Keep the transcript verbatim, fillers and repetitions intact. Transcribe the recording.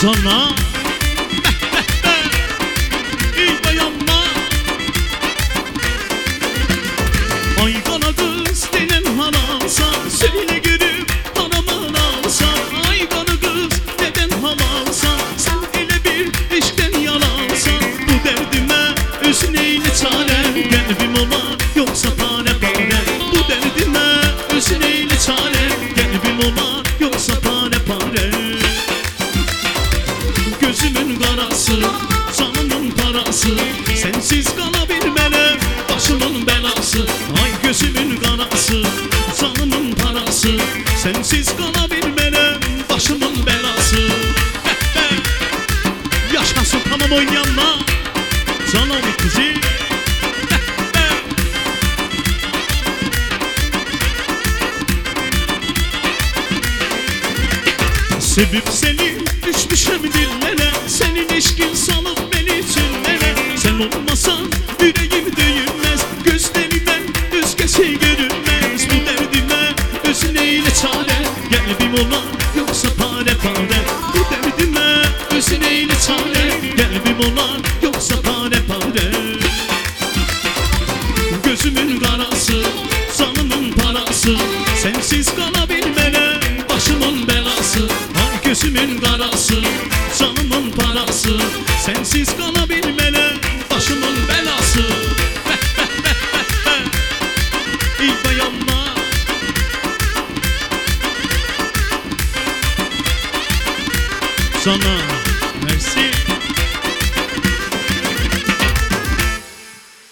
Sana İyi dayanma. Ay kara kız denen halalsa, söyle gülüm haraman alsa. Ay kara kız neden halalsa, sen ele bir eşkten yalansan. Bu derdime özün eyle çare, kalbim ola yoksa pare pare. Bu derdime özün eyle çare, kalbim ola yoksa pare pare. Gözümün karası, canımın parası, sensiz kalabilmene başımın belası. Ay gözümün karası, canımın parası, sensiz kalabilmene başımın belası. Yaşasın tamam oynayanlar, canım kızı. Sevip seni düşmüşem dillere, senin eşkin salıp beni tünlere. Sen olmasan yüreğim döyülmez, gözlerimden özgesi görünmez. Bu derdime özün eyle çare, kalbim ola yoksa pare pare. Bu derdime özün eyle çare, kalbim ola yoksa pare pare. Gözümün karası, canımın parası, sensiz kalabilmene başımın belası. Gözümün karası, canımın parası, sensiz kalabilmene başımın belası. İyi dayanma. Sana